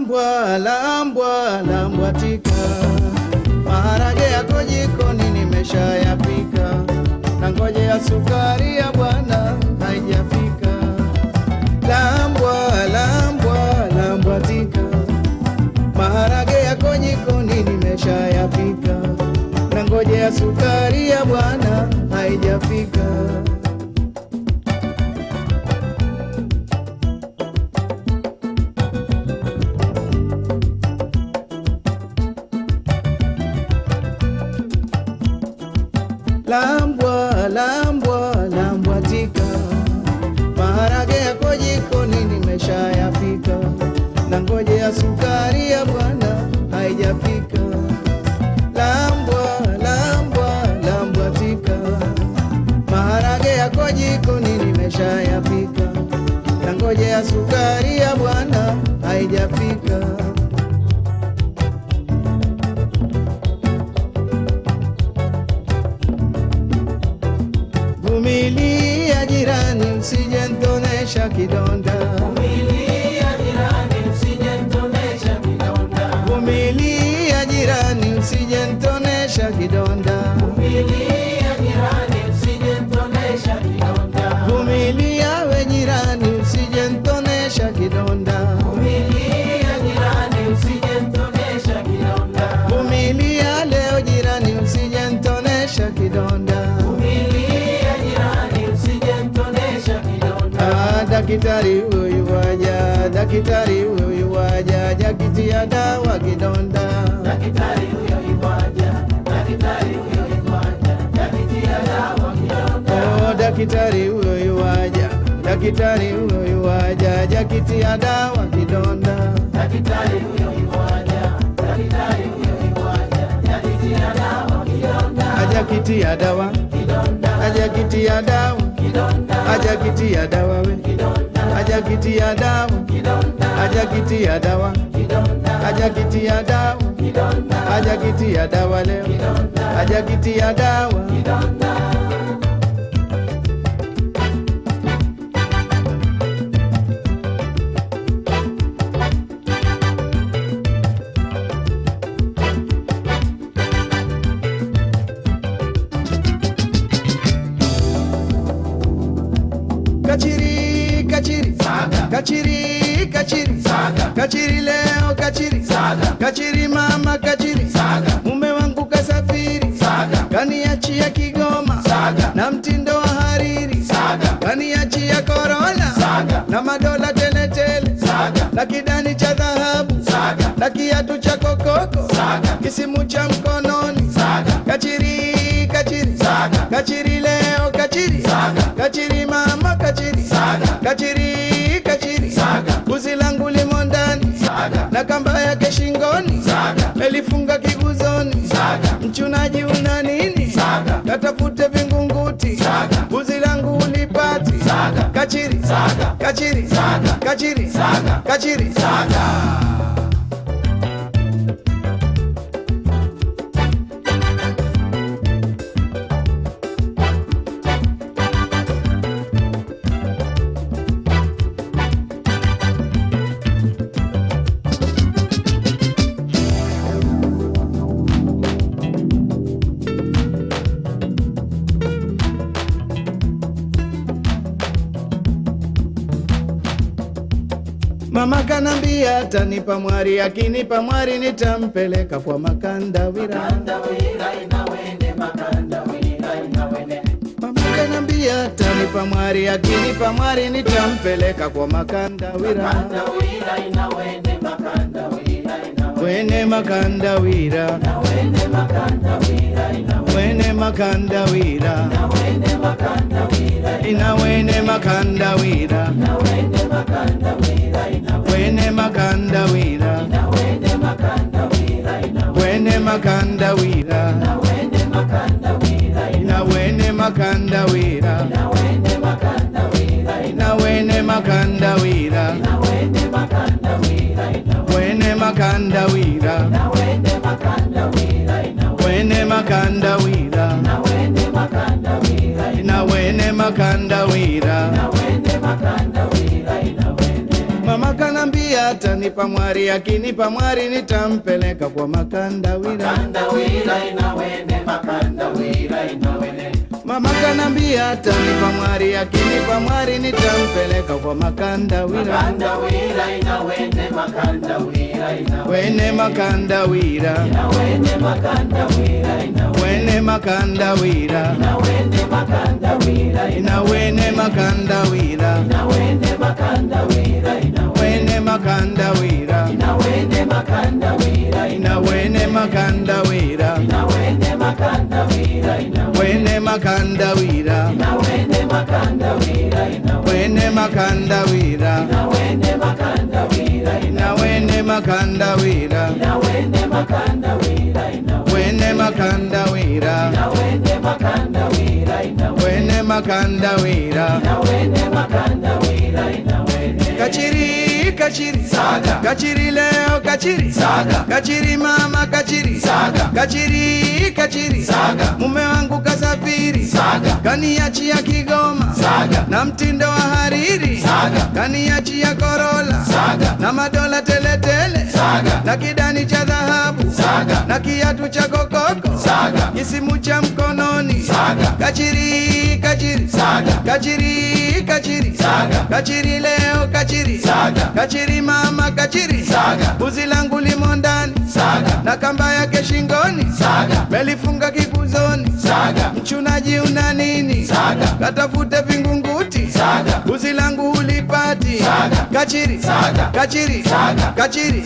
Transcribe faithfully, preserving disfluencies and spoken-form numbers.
Lambwa, lambwa, lambwa tika, maharage yako jikoni nimeshayapika, na ngoje ya sukari ya bwana haijafika. Lambwa, lambwa, lambwa tika, maharage yako jikoni nimeshayapika, na ngoje ya sukari ya bwana haijafika. Lambwa, lambwa, lambwa tika, maharage yako jikoni nimeshayapika, na ngoje ya sukari ya bwana haijafika. Lambwa, lambwa, lambwa tika, maharage yako jikoni nimeshayapika, na ngoje ya sukari ya bwana haijafika. Vumilia jirani, usije nitonesha kidonda. Vumilia jirani, usije nitonesha kidonda. Vumilia jirani, usije nitonesha kidonda. Vumilia jirani, usije nitonesha kidonda. Vumilia we jirani, usije nitonesha kidonda. Vumilia jirani, usije nitonesha kidonda. Vumilia leo jirani, usije nitonesha kidonda. Daktari huyu waja, daktari huyu waja, jakitia dawa kidonda. Daktari huyu waja, daktari huyu waja, jakitia dawa kidonda. Oh, daktari huyu waja, daktari huyu waja, jakitia dawa kidonda. Daktari huyu waja, daktari huyu waja, jakitia dawa kidonda. Ajakitia dawa kidonda, ajakitia dawa kidonda, ajakitia dawa we kidonda, ajakitia dawa kidonda, ajakitia dawa kidonda, ajakitia dawa kidonda, ajakitia dawa leo ajakitia dawa kidonda. Kachiri, kachiri, Saga. Kachiri, kachiri, Saga. Kachiri leo, kachiri, Saga. Kachiri mama, kachiri, Saga. mume wangu kasafiri, Saga. kaniachia Kigoma, Saga. na mtindo wa hariri, Saga. kaniachia Corona, Saga. na madola tele tele, Saga. na kidani cha dhahabu, Saga. na kiatu cha kokoko, Saga. kisimu cha mkononi, Saga. Kachiri, kachiri, Saga. Kachiri leo, kachiri, Saga. Kachiri mama, kachiri, Saga. Kachiri, kachiri, Saga. buzi langu limo ndani, Saga. na kamba yake shingoni, Saga. melifunga kiguzoni, Saga. mchunaji una nini? Saga. Katafute vingunguti, Saga. buzi langu ulipati, Saga. Kachiri, Saga. kachiri, Saga. kachiri, Saga. kachiri, Saga. Mama kanambia atanipa mwari, akinipa mwari nitampeleka kwa Makandawira. Makandawira inawene, Makandawira inawene. Mama kanambia atanipa mwari, akinipa mwari nitampeleka kwa Makandawira. Makandawira inawene, Makandawira inawene. Wene Makandawira, Inawene Makandawira inawene. wene Makandawira, Inawene Makandawira inawene Makandawira, inawene Makandawira inawene. wene Makandawira, Inawene Makandawira inawene. wene Makandawira, Inawene Makandawira inawene. inawene Makandawira, Inawene Makandawira inawene. inawene Makandawira, Inawene Makandawira inawene. wene Makandawira, Inawene Makandawira inawene. wene Makandawira, Inawene Makandawira inawene. inawene Makandawira. Inawene Makandawira inawene. Mama kanambia nambia atanipa mwari, akinipa mwari nitampeleka kwa Makandawira. Makandawira inawene, Makandawira inawene. Mama kanambia atanipa mwari, akinipa mwari nitampeleka kwa Makandawira. Makandawira inawene, Makandawira inawene. Wene Makandawira Inawene Makandawira inawene. Wene Makandawira Inawene Makandawira Inawene Makandawira Inawene Makandawira Wene Makandawira Inawene Makandawira Inawene Makandawira Inawene Makandawira Wene Makandawira Inawene Makandawira Wene Makandawira Inawene Makandawira Inawene Makandawira Inawene Makandawira Wene Makandawira Inawene Makandawira Wene Makandawira Inawene Makandawira Inawene Kachiri, kachiri, Saga. Kachiri leo, kachiri, Saga. Kachiri mama, kachiri, Saga. Kachiri, kachiri, Saga. Mume wangu kasafiri, Saga. Kaniachia Kigoma, Saga. Na mtindo wa hariri, Saga. Kaniachia Corolla, Saga. Na madola teletele, Saga. Na kidani cha dhahabu, Saga. Na kiatu cha kokoko, Saga. Kisimu cha mkononi, Saga. Kachiri, kachiri, Saga. Kachiri, kachiri, Saga. Kachiri leo, kachiri, Saga. Kachiri mama, kachiri, Saga. Buzi langu limo ndani, Saga. Na kamba yake shingoni, Saga. melifunga kikuzoni, Saga. Mchunaji una nini? Saga. Katafute vingunguti, Saga. Buzi langu ulipati, Saga. Kachiri, Saga. Kachiri, Saga. Kachiri.